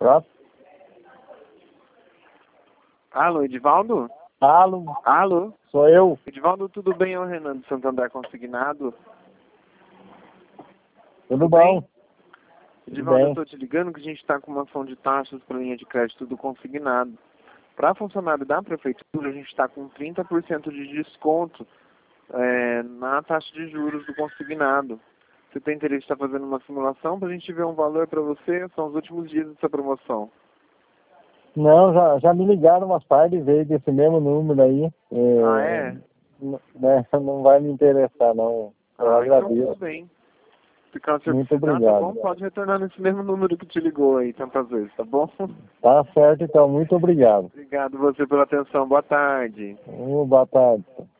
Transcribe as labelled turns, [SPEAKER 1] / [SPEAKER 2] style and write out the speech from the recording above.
[SPEAKER 1] Pronto.
[SPEAKER 2] Alô, Edivaldo?
[SPEAKER 1] Alô,
[SPEAKER 2] Alô?
[SPEAKER 1] sou eu.
[SPEAKER 2] Edivaldo, tudo bem? É o Renan do Santander Consignado.
[SPEAKER 1] Tudo bom?
[SPEAKER 2] Bem? Edivaldo, eu estou te ligando que a gente está com uma ação de taxas para linha de crédito do consignado. Para funcionário da prefeitura, a gente está com 30% de desconto na taxa de juros do consignado. Você tem interesse em estar fazendo uma simulação para a gente ver um valor para você? São os últimos dias dessa promoção.
[SPEAKER 1] Não, já me ligaram umas partes, veio desse mesmo número aí.
[SPEAKER 2] Ah, é?
[SPEAKER 1] Né, não vai me interessar, não. Eu
[SPEAKER 2] Então
[SPEAKER 1] agradeço.
[SPEAKER 2] tudo bem. Se caso você
[SPEAKER 1] Muito
[SPEAKER 2] precisar, tá
[SPEAKER 1] obrigado.
[SPEAKER 2] bom? Pode retornar nesse mesmo número que te ligou aí tantas vezes, tá bom?
[SPEAKER 1] Tá certo, então. Muito obrigado.
[SPEAKER 2] Obrigado você pela atenção. Boa tarde.
[SPEAKER 1] Boa tarde.